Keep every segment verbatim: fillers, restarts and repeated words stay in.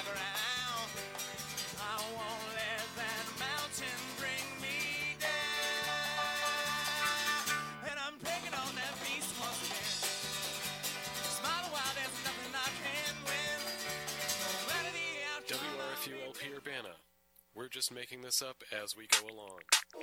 my ground. I won't let that mountain bring me down. And I'm taking on that beast once again. Smile a while, there's nothing I can't win. No matter the outcome. W R F U L P Urbana. We're just making this up as we go along.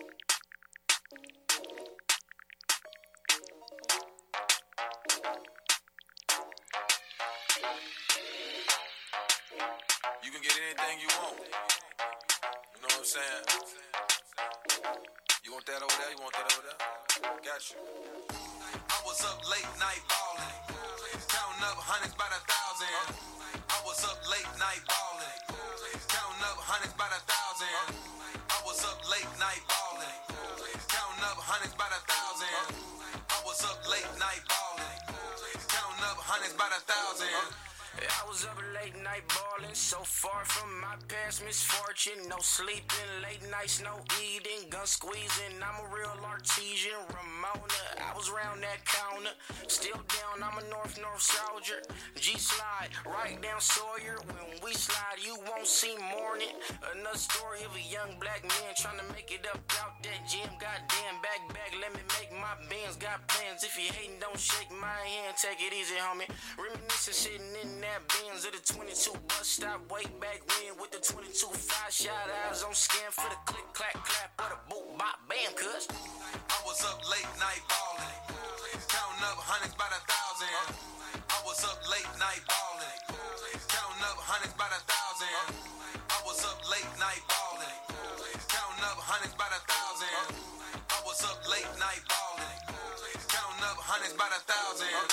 You can get anything you want. You know what I'm saying? You want that over there? You want that over there? Got you. I was up late night ballin', counting up hundreds by the thousand. I was up late night ballin', counting up hundreds by the thousand. I was up late night ballin', counting up hundreds by the thousand. I was up late night ballin', counting up hundreds by the thousand. I was up late night ballin', so far from my past misfortune. No sleeping, late nights, no eating, gun squeezing. I'm a real artesian, Ramona. I was round that counter, still down. I'm a North North soldier. G slide right down Sawyer. When we slide, you won't see morning. Another story of a young black man trying to make it up out that gym. Goddamn back back, let me make my bands. Got plans. If you hating, don't shake my hand. Take it easy, homie. Reminiscing, sitting in that Benz of the twenty-two bus stop way back when with the twenty-two five shot eyes on scan for the click clack clap or the boot bop bam cuz I was up late night ballin', counting up hundreds by the thousand. I was up late night ballin', counting up hundreds by the thousand. I was up late night ballin', counting up hundreds by the thousand. I was up late night ballin', counting up hundreds by the thousand.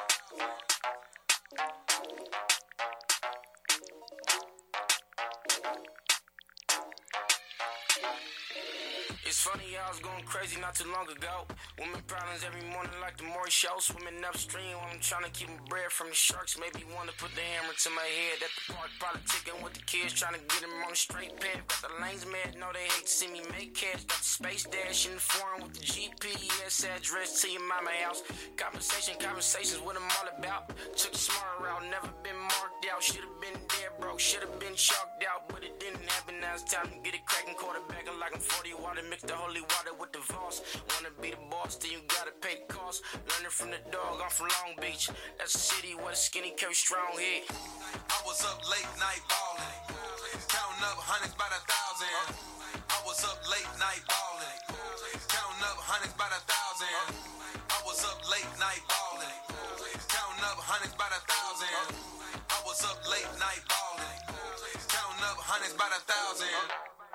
It's funny, I was going crazy not too long ago. Women problems every morning like the Maury show. Swimming upstream while I'm trying to keep my bread from the sharks. Maybe want to put the hammer to my head at the park. Probably ticking with the kids, trying to get them on the straight path. Got the lanes mad, know they hate to see me make cash. Got the space dash in the foreign with the G P S address to your mama house. Conversation, conversations, what I'm all about. Took the smart route, never been marked out. Should've been dead broke, should've been chalked out. But it didn't happen, now it's time to get it cracking. Quarterbacking like I'm forty water, mix the holy water with the Voss. Wanna be the boss, then you gotta pay the cost. Learning from the dog, I'm from Long Beach. That's a city where the skinny carry strong head. I was up late night ballin', counting up hundreds by the thousand. I was up late night ballin', counting up hundreds by the thousand. I was up late night ballin', counting up hundreds by the thousand. I was up late night ballin', counting up hundreds by the thousand.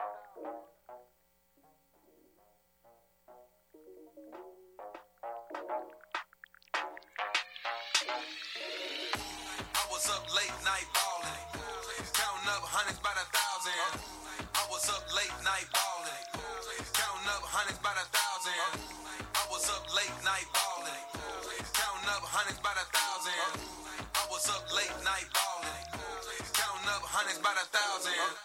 I was up late night ballin', counting up hundreds by the thousand. I was up late night ballin', counting up hundreds by the thousand. I was up late night ballin', counting up hundreds by the thousand. I was up late night ballin', counting up hundreds by the thousand.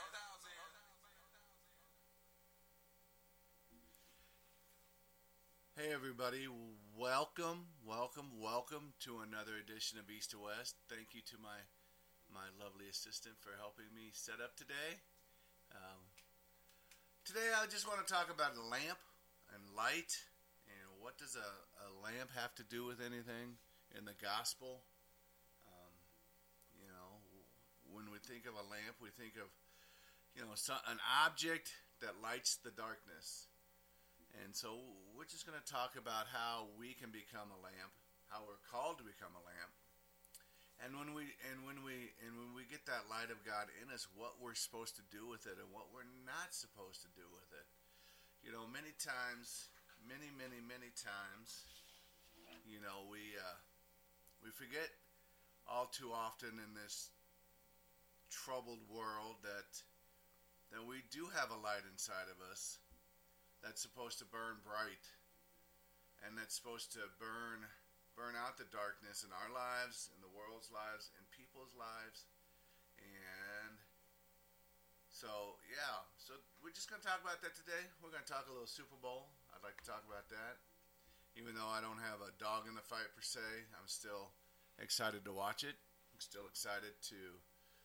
Hey everybody, welcome, welcome, welcome to another edition of East to West. Thank you to my my lovely assistant for helping me set up today. Um, today I just want to talk about a lamp and light, and what does a, a lamp have to do with anything in the gospel? Um, you know, when we think of a lamp, we think of, you know, some, an object that lights the darkness. And so we're just going to talk about how we can become a lamp, how we're called to become a lamp, and when we and when we and when we get that light of God in us, what we're supposed to do with it and what we're not supposed to do with it. You know, many times, many, many, many times, you know, we uh, we forget all too often in this troubled world that that we do have a light inside of us that's supposed to burn bright, and that's supposed to burn burn out the darkness in our lives, in the world's lives, in people's lives. And so, yeah, so we're just going to talk about that today. We're going to talk a little Super Bowl. I'd like to talk about that. Even though I don't have a dog in the fight per se, I'm still excited to watch it. I'm still excited to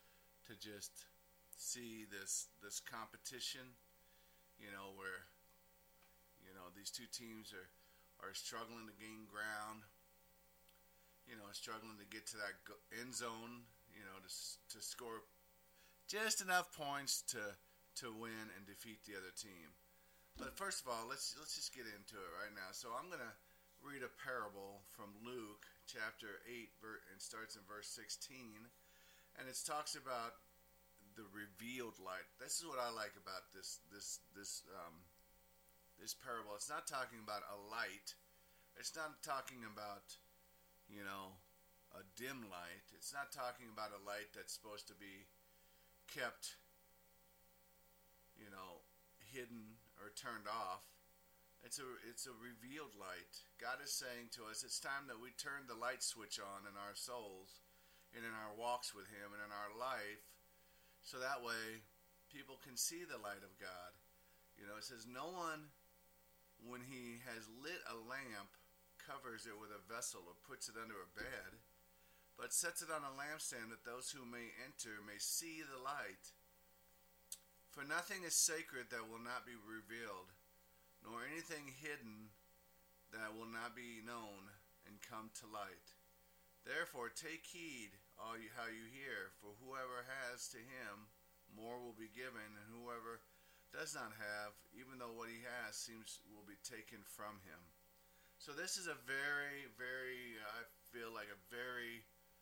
to just see this this competition, you know, where, you know, these two teams are, are struggling to gain ground, you know, struggling to get to that end zone, you know, to to score just enough points to to win and defeat the other team. But first of all, let's let's just get into it right now. So I'm gonna read a parable from Luke chapter eight, and starts in verse sixteen, and it talks about the revealed light. This is what I like about this this this um, this parable. It's not talking about a light. It's not talking about, you know, a dim light. It's not talking about a light that's supposed to be kept, you know, hidden or turned off. It's a it's a revealed light. God is saying to us, it's time that we turn the light switch on in our souls and in our walks with Him and in our life, so that way people can see the light of God. You know, it says, no one, when he has lit a lamp, covers it with a vessel or puts it under a bed, but sets it on a lampstand, that those who may enter may see the light. For nothing is sacred that will not be revealed, nor anything hidden that will not be known and come to light. Therefore take heed all you, how you hear, for whoever has, to him more will be given, and whoever does not have, even though what he has seems will be taken from him. So this is a very, very, I feel like a very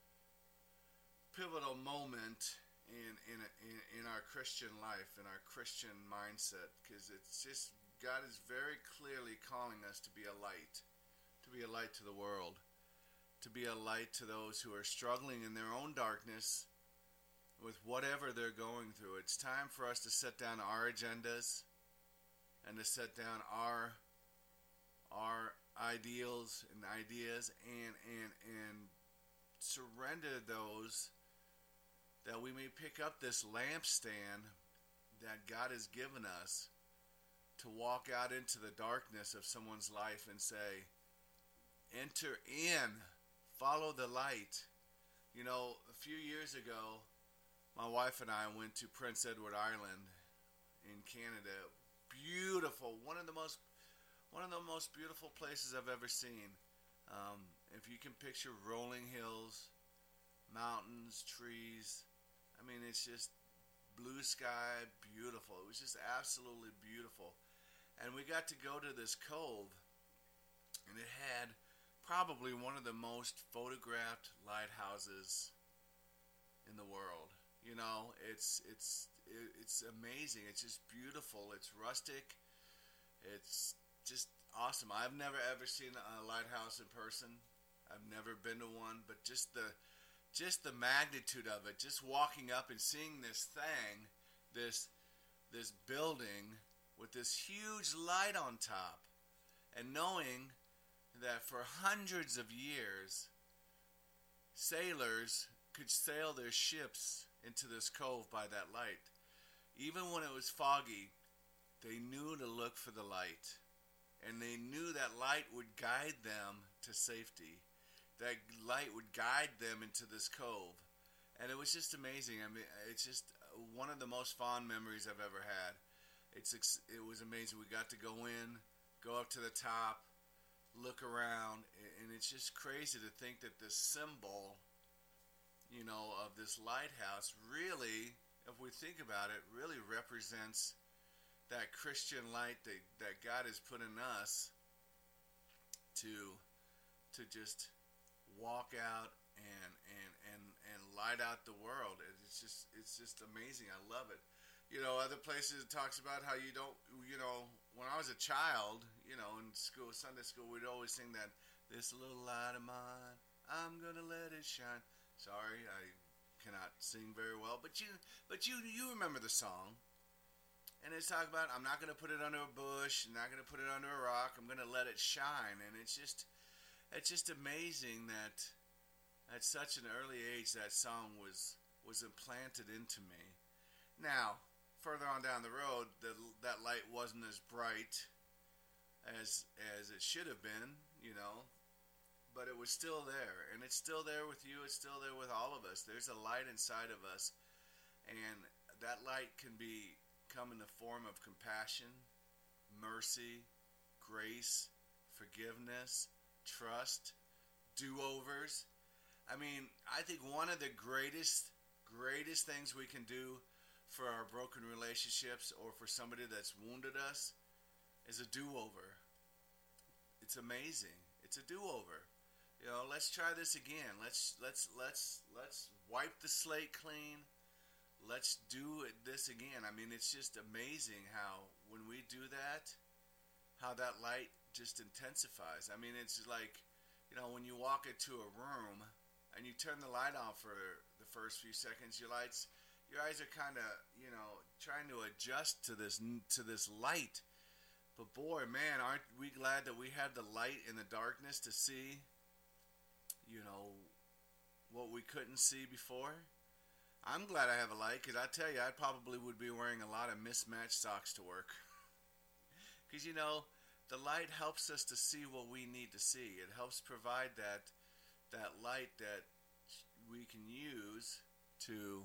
pivotal moment in in in, in our Christian life, in our Christian mindset, because it's just, God is very clearly calling us to be a light, to be a light to the world, to be a light to those who are struggling in their own darkness with whatever they're going through. It's time for us to set down our agendas and to set down our our ideals and ideas and and and surrender those, that we may pick up this lampstand that God has given us to walk out into the darkness of someone's life and say, enter in, follow the light. You know, a few years ago, my wife and I went to Prince Edward Island in Canada. Beautiful, one of the most one of the most beautiful places I've ever seen. Um, if you can picture rolling hills, mountains, trees, I mean, it's just blue sky, beautiful. It was just absolutely beautiful. And we got to go to this cove, and it had probably one of the most photographed lighthouses in the world. You know, it's it's it's amazing. It's just beautiful. It's rustic. It's just awesome. I've never ever seen a lighthouse in person. I've never been to one, but just the just the magnitude of it, just walking up and seeing this thing, this this building with this huge light on top, and knowing that for hundreds of years sailors could sail their ships into this cove by that light. Even when it was foggy, they knew to look for the light, and they knew that light would guide them to safety. That light would guide them into this cove. And it was just amazing. I mean, it's just one of the most fond memories I've ever had. It's it was amazing. We got to go in, go up to the top, look around, and it's just crazy to think that this symbol, you know, of this lighthouse really, if we think about it, really represents that Christian light that, that God has put in us to to just walk out and and and and light out the world. It's just it's just amazing. I love it. You know, other places it talks about how you don't, you know, when I was a child, you know, in school, Sunday school, we'd always sing that, this little light of mine, I'm gonna let it shine. Sorry, I cannot sing very well, but you but you you remember the song. And it's talking about, I'm not gonna put it under a bush, I'm not gonna put it under a rock, I'm gonna let it shine. And it's just it's just amazing that at such an early age that song was was implanted into me. Now, further on down the road, the, that light wasn't as bright as as it should have been, you know, but it was still there, and it's still there with you. It's still there with all of us. There's a light inside of us, And that light can be come in the form of compassion, mercy, grace, forgiveness, trust, do-overs. I mean, I think one of the greatest, greatest things we can do for our broken relationships or for somebody that's wounded us is a do-over. It's amazing. It's a do-over. You know, let's try this again. Let's let's let's let's wipe the slate clean. Let's do it, this again. I mean, it's just amazing how when we do that, how that light just intensifies. I mean, it's like, you know, when you walk into a room and you turn the light on for the first few seconds, your lights, your eyes are kind of, you know, trying to adjust to this to this light. But boy, man, aren't we glad that we have the light in the darkness to see, you know, what we couldn't see before? I'm glad I have a light, because I tell you, I probably would be wearing a lot of mismatched socks to work. Because, you know, the light helps us to see what we need to see. It helps provide that that light that we can use to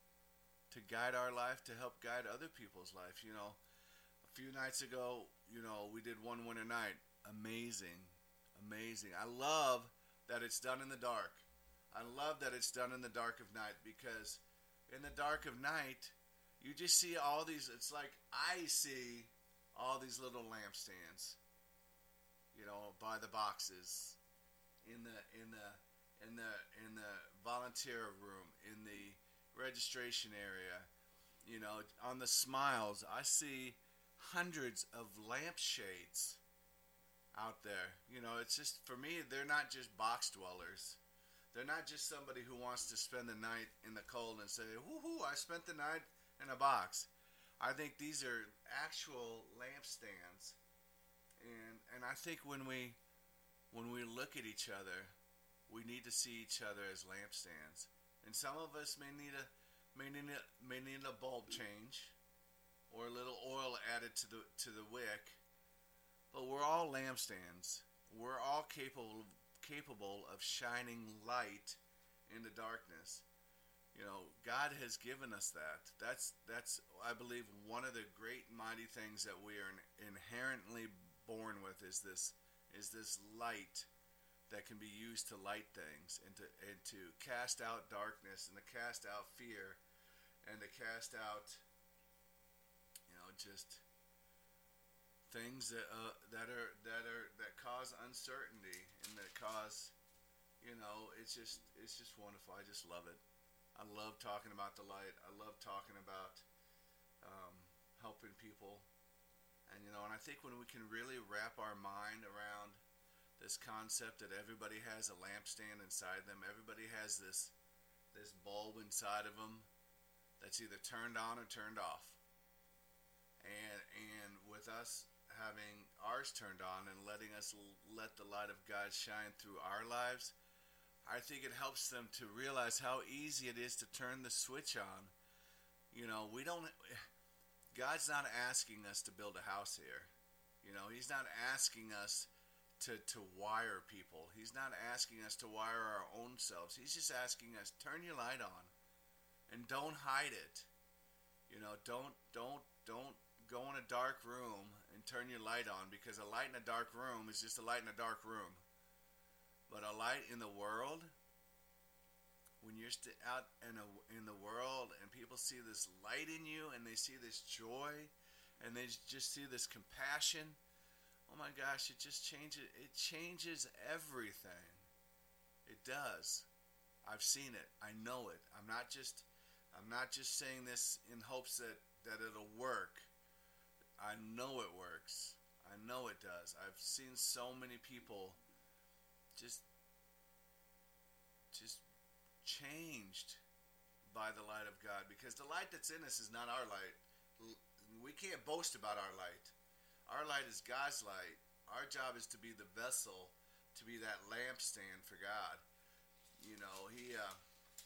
to guide our life, to help guide other people's life. You know, a few nights ago, you know, we did One Winter Night. Amazing. Amazing. I love that it's done in the dark. I love that it's done in the dark of night, because in the dark of night, you just see all these, it's like I see all these little lampstands, you know, by the boxes, in the in the in the in the volunteer room, in the registration area, you know, on the smiles. I see hundreds of lampshades out there. You know, it's just, for me, they're not just box dwellers. They're not just somebody who wants to spend the night in the cold and say, woohoo, I spent the night in a box. I think these are actual lampstands. And and I think when we when we look at each other, we need to see each other as lampstands. And some of us may need a may need a, may need a bulb change or a little oil added to the to the wick. But we're all lampstands. We're all capable capable of shining light in the darkness. You know, God has given us that. That's that's I believe one of the great mighty things that we are inherently born with is this is this light that can be used to light things and to and to cast out darkness and to cast out fear and to cast out, you know, just things that uh, that are that are that cause uncertainty and that cause, you know, it's just it's just wonderful. I just love it. I love talking about the light. I love talking about um, helping people, and you know, and I think when we can really wrap our mind around this concept that everybody has a lampstand inside them, everybody has this this bulb inside of them that's either turned on or turned off, and and with us having ours turned on and letting us l- let the light of God shine through our lives, I think it helps them to realize how easy it is to turn the switch on. You know, we don't, God's not asking us to build a house here. You know, He's not asking us to, to wire people. He's not asking us to wire our own selves. He's just asking us, turn your light on and don't hide it. You know, don't, don't, don't go in a dark room and turn your light on, because a light in a dark room is just a light in a dark room. But a light in the world, when you're st- out in, a, in the world and people see this light in you and they see this joy and they just see this compassion, oh my gosh, it just changes, it changes everything. It does. I've seen it. I know it. I'm not just, I'm not just saying this in hopes that, that it'll work. I know it works. I know it does. I've seen so many people just just changed by the light of God, because the light that's in us is not our light. We can't boast about our light. Our light is God's light. Our job is to be the vessel, to be that lampstand for God. You know, he uh,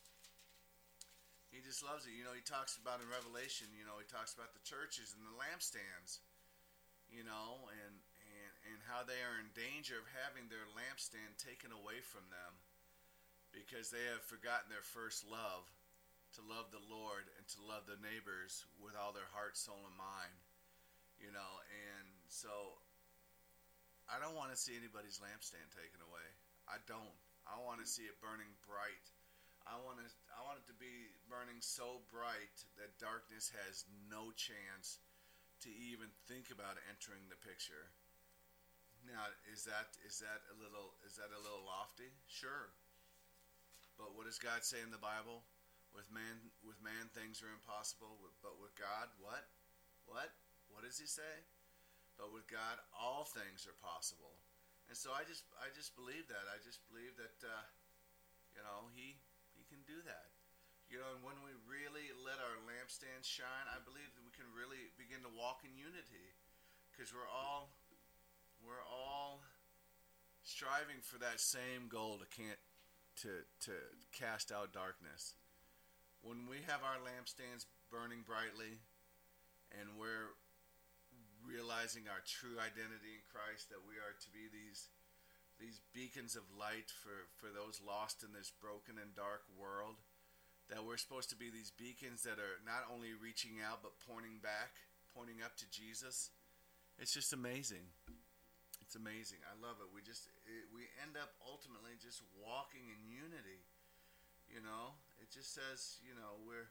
he just loves it. You know, he talks about in Revelation, you know, he talks about the churches and the lampstands, you know, and and, and how they are in danger of having their lampstand taken away from them because they have forgotten their first love. to love the Lord and to love their neighbors with all their heart, soul, and mind. You know, and so I don't want to see anybody's lampstand taken away. I don't. I want to see it burning bright. I want to. I want it to be burning so bright that darkness has no chance to even think about entering the picture. Now, is that is that a little is that a little lofty? Sure. But what does God say in the Bible? With man, with man, things are impossible. But with God, what? What? What does He say? But with God, all things are possible. And so I just, I just believe that. I just believe that, uh, you know, He, He can do that. You know, and when we really let our lampstand shine, I believe that we can really begin to walk in unity, because we're all, we're all striving for that same goal to can't, to to cast out darkness. When we have our lampstands burning brightly, and we're realizing our true identity in Christ, that we are to be these these beacons of light for, for those lost in this broken and dark world, that we're supposed to be these beacons that are not only reaching out but pointing back, pointing up to Jesus. It's just amazing. It's amazing. I love it. We just it, we end up ultimately just walking in unity. You know, it just says, you know, we're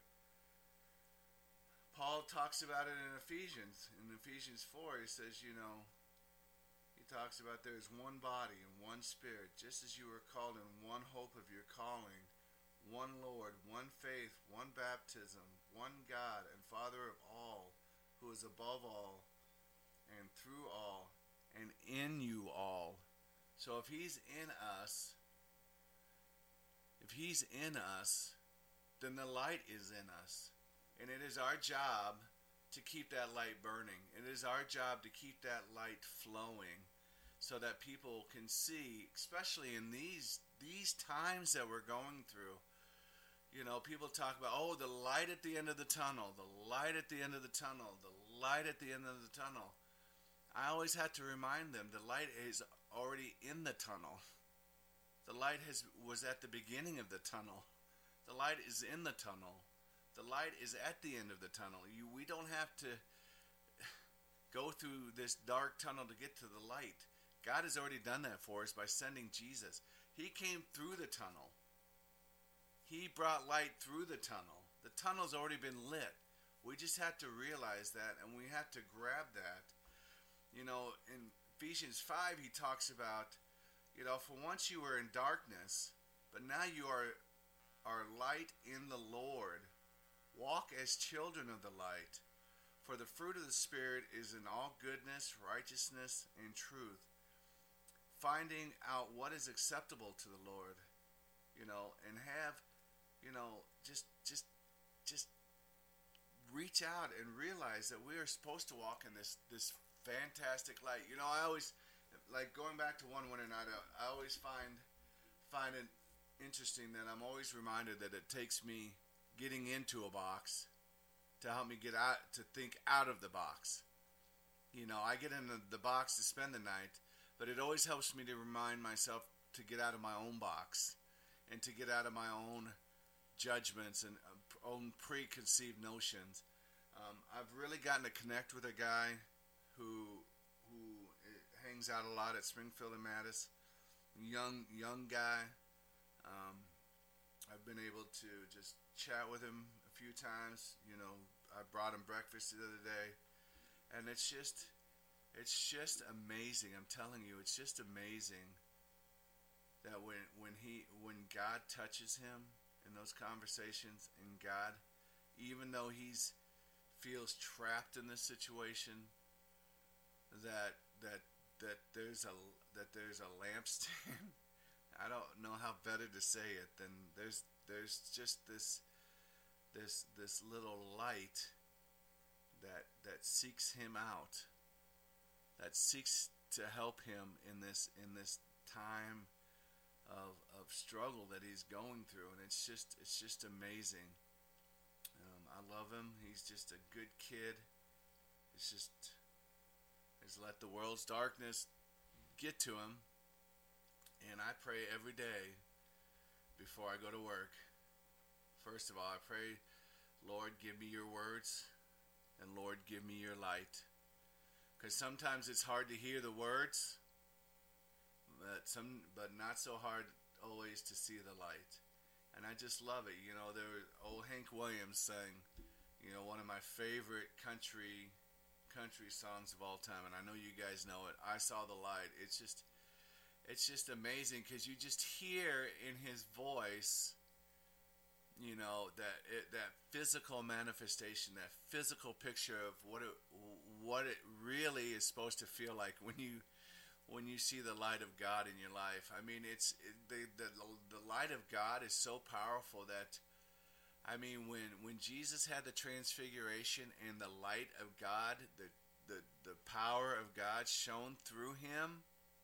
Paul talks about it in Ephesians. In Ephesians four, he says, you know, he talks about there is one body and one spirit, just as you were called in one hope of your calling, one Lord, one faith, one baptism, one God and Father of all, who is above all and through all and in you all. So if He's in us, if He's in us, then the light is in us. And it is our job to keep that light burning. It is our job to keep that light flowing so that people can see, especially in these these times that we're going through. You know, people talk about, oh, the light at the end of the tunnel, the light at the end of the tunnel, the light at the end of the tunnel. I always have to remind them the light is already in the tunnel. The light has was at the beginning of the tunnel. The light is in the tunnel. The light is at the end of the tunnel. You, we don't have to go through this dark tunnel to get to the light. God has already done that for us by sending Jesus. He came through the tunnel. He brought light through the tunnel. The tunnel's already been lit. We just have to realize that, and we have to grab that. You know, in Ephesians five, he talks about, you know, for once you were in darkness, but now you are, are light in the Lord. Walk as children of the light, for the fruit of the Spirit is in all goodness, righteousness, and truth, finding out what is acceptable to the Lord, you know, and have, you know, just, just, just reach out and realize that we are supposed to walk in this, this fantastic light. You know, I always, like going back to one winter night, I, I always find, find it interesting that I'm always reminded that it takes me getting into a box to help me get out, to think out of the box. You know, I get in the, the box to spend the night, but it always helps me to remind myself to get out of my own box and to get out of my own judgments and uh, own preconceived notions. Um, I've really gotten to connect with a guy who who hangs out a lot at Springfield and Mattis. Young young guy. Um, I've been able to just chat with him a few times. You know, I brought him breakfast the other day, and it's just, it's just amazing. I'm telling you, it's just amazing that when when he when God touches him in those conversations, and God, even though he's feels trapped in this situation, that that that there's a that there's a lampstand. I don't know how better to say it than there's there's just this this this little light that that seeks him out, that seeks to help him in this in this time of of struggle that he's going through, and it's just it's just amazing. Um, I love him. He's just a good kid. It's just he's let the world's darkness get to him. And I pray every day before I go to work first of all, I pray, Lord, give me your words, and Lord, give me your light. Because sometimes it's hard to hear the words, but some, but not so hard always to see the light. And I just love it. You know, there was old Hank Williams sang, you know, one of my favorite country country songs of all time, and I know you guys know it. I Saw the Light. It's just, it's just amazing because you just hear in his voice, you know, that it, that physical manifestation, that physical picture of what it what it really is supposed to feel like when you when you see the light of God in your life. I mean, it's it, the, the the light of God is so powerful that, I mean, when when Jesus had the transfiguration and the light of God, the the, the power of God shone through him,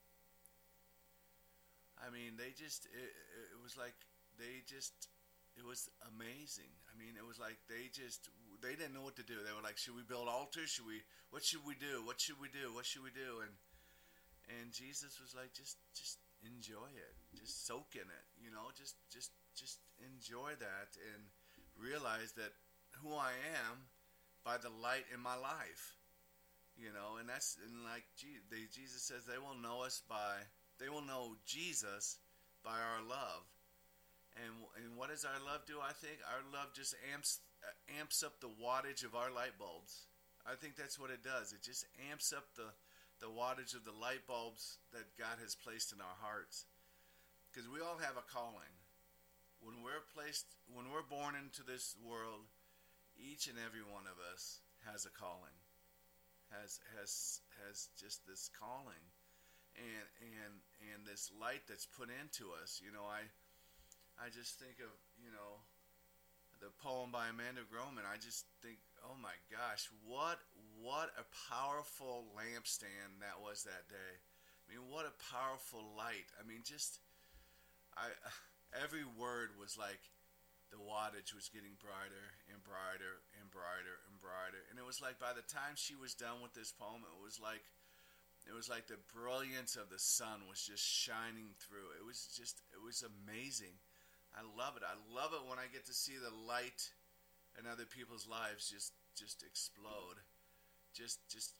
I mean, they just, it, it was like, they just, it was amazing. I mean, it was like they just, they didn't know what to do. They were like, should we build altars? Should we, what should we do? What should we do? What should we do? And and Jesus was like, just just enjoy it. Just soak in it, you know, just just just enjoy that and realize that who I am by the light in my life, you know. And that's, and like they, Jesus says, they will know us by, they will know Jesus by our love. And and what does our love do? I think our love just amps amps up the wattage of our light bulbs. I think that's what it does. It just amps up the the wattage of the light bulbs that God has placed in our hearts. Because we all have a calling. When we're placed, when we're born into this world, each and every one of us has a calling, has has has just this calling, and and and this light that's put into us. You know, I I just think of, you know, the poem by Amanda Groman. I just think, oh my gosh, what what a powerful lampstand that was that day. I mean, what a powerful light. I mean, just I every word was like the wattage was getting brighter and brighter and brighter and brighter. And it was like by the time she was done with this poem, it was like it was like the brilliance of the sun was just shining through. It was just, it was amazing. I love it. I love it when I get to see the light in other people's lives just just explode. Just just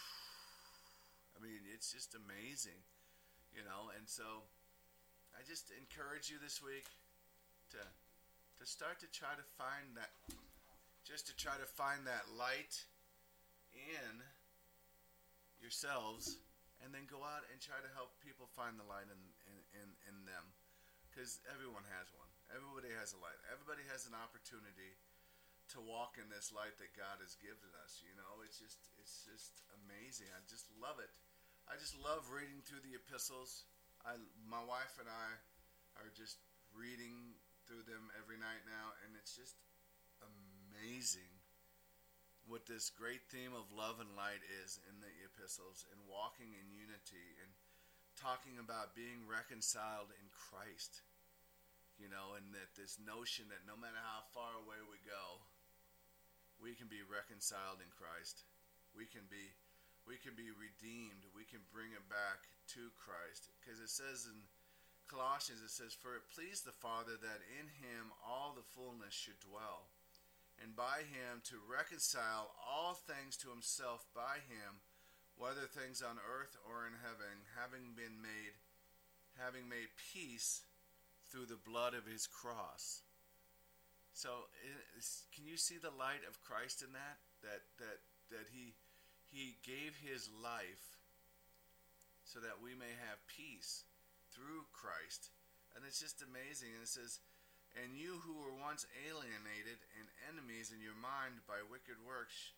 I mean, it's just amazing, you know. And so I just encourage you this week to to start to try to find that, just to try to find that light in yourselves, and then go out and try to help people find the light in in, in, in them. Because everyone has one. Everybody has a light. Everybody has an opportunity to walk in this light that God has given us. You know, it's just it's just amazing. I just love it. I just love reading through the epistles. I, my wife and I are just reading through them every night now, and it's just amazing what this great theme of love and light is in the epistles, and walking in unity, and talking about being reconciled in Christ. You know, and that this notion that no matter how far away we go, we can be reconciled in Christ. We can be, we can be redeemed. We can bring it back to Christ. Because it says in Colossians, it says, "For it pleased the Father that in him all the fullness should dwell, and by him to reconcile all things to himself by him, whether things on earth or in heaven, having been made, having made peace through the blood of his cross." So, can you see the light of Christ in that? That that that he he gave his life so that we may have peace through Christ, and it's just amazing. And it says, "And you who were once alienated and enemies in your mind by wicked works,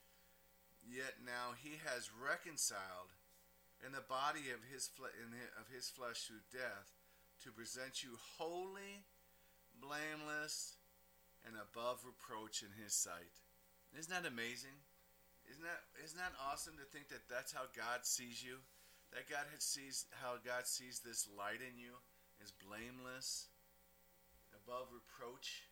yet now he has reconciled in the body of his fle- in his, of his flesh through death, to present you holy, blameless, and above reproach in his sight." Isn't that amazing? Isn't that isn't that awesome to think that that's how God sees you? That God has sees how God sees this light in you is blameless, above reproach,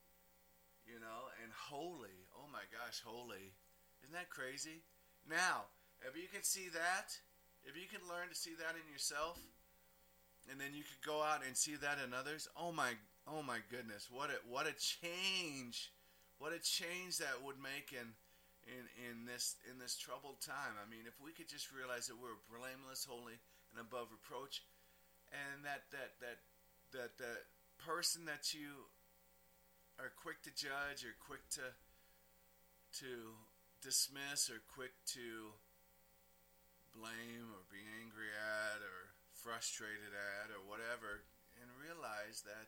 you know, and holy. Oh my gosh, holy. Isn't that crazy? Now, if you can see that, if you can learn to see that in yourself, and then you could go out and see that in others, oh my oh my goodness, what a what a change, what a change that would make in in in this in this troubled time. I mean, if we could just realize that we're blameless, holy, and above reproach, and that that that that that person that you are quick to judge or quick to to dismiss or quick to blame or be angry at or frustrated at or whatever, and realize that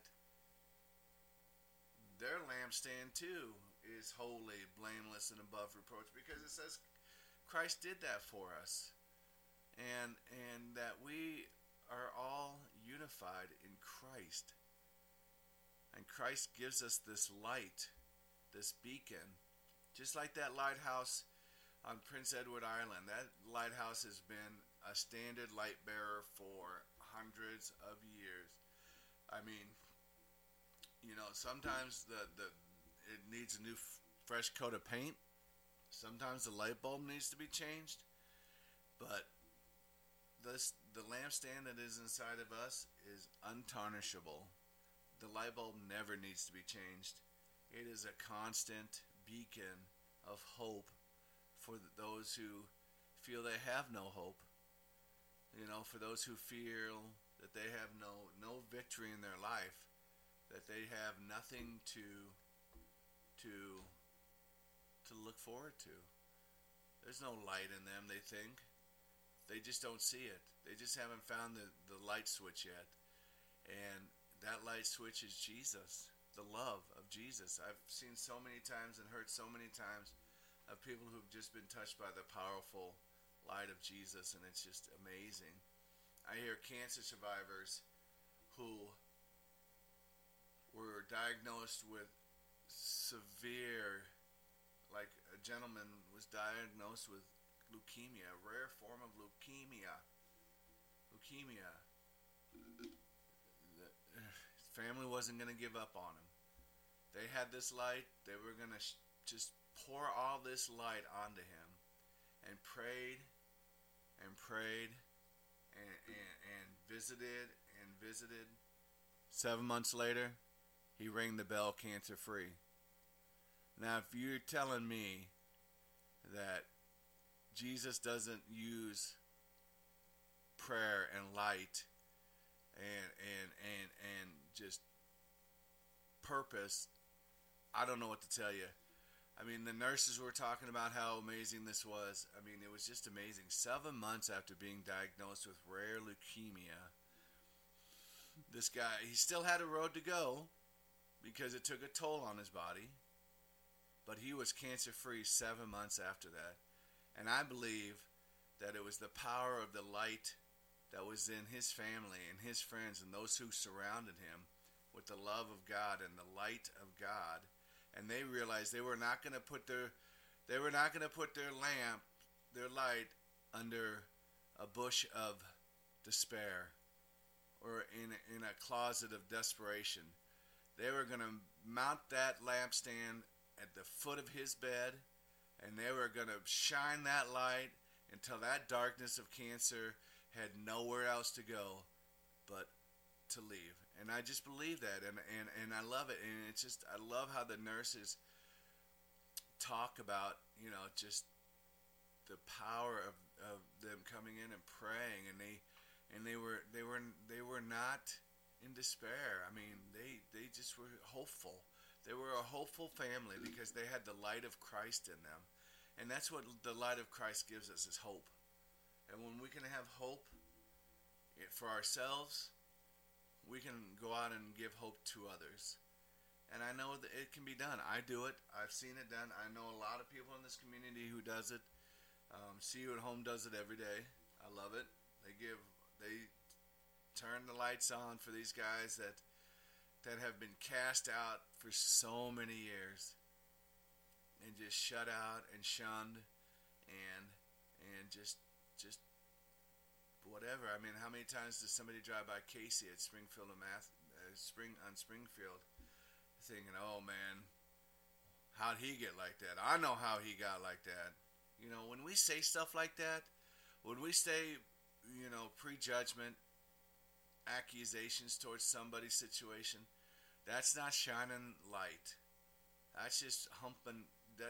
their lampstand too is holy, blameless, and above reproach, because it says Christ did that for us, and and that we are all unified in Christ, and Christ gives us this light, this beacon, just like that lighthouse on Prince Edward Island. That lighthouse has been a standard light bearer for hundreds of years. I mean, you know, sometimes the, the it needs a new f- fresh coat of paint. Sometimes the light bulb needs to be changed. But this the lampstand that is inside of us is untarnishable. The light bulb never needs to be changed. It is a constant beacon of hope for those who feel they have no hope. You know, for those who feel that they have no no victory in their life, that they have nothing to to to look forward to. There's no light in them, they think. They just don't see it. They just haven't found the, the light switch yet. And that light switch is Jesus, the love of Jesus. I've seen so many times and heard so many times of people who've just been touched by the powerful light of Jesus, and it's just amazing. I hear cancer survivors who were diagnosed with severe, like a gentleman was diagnosed with leukemia, a rare form of leukemia. Leukemia. The family wasn't going to give up on him. They had this light. They were going to sh- just pour all this light onto him, and prayed and prayed and, and, and visited and visited. Seven months later, he rang the bell cancer free. Now, if you're telling me that Jesus doesn't use prayer and light and and and and just purpose, I don't know what to tell you. I mean, the nurses were talking about how amazing this was. I mean, it was just amazing. Seven months after being diagnosed with rare leukemia, this guy, he still had a road to go because it took a toll on his body, but he was cancer-free seven months after that. And I believe that it was the power of the light that was in his family and his friends and those who surrounded him with the love of God and the light of God. And they realized they were not going to put their they were not going to put their lamp, their light, under a bush of despair or in in a closet of desperation. They were going to mount that lampstand at the foot of his bed, and they were going to shine that light until that darkness of cancer had nowhere else to go but to leave. And I just believe that, and, and, and I love it. And it's just, I love how the nurses talk about, you know, just the power of, of them coming in and praying, and they and they were they were they were not in despair. I mean, they they just were hopeful. They were a hopeful family because they had the light of Christ in them. And that's what the light of Christ gives us, is hope. And when we can have hope for ourselves, we can go out and give hope to others. And I know that it can be done. I do it. I've seen it done. I know a lot of people in this community who does it. Um, See You at Home does it every day. I love it. They give, they turn the lights on for these guys that that have been cast out for so many years and just shut out and shunned and and just just whatever. I mean, how many times does somebody drive by Casey at Springfield and Math, uh, Spring on Springfield, thinking, "Oh man, how'd he get like that? I know how he got like that." You know, when we say stuff like that, when we say, you know, prejudgment, accusations towards somebody's situation, That's not shining light. That's just humping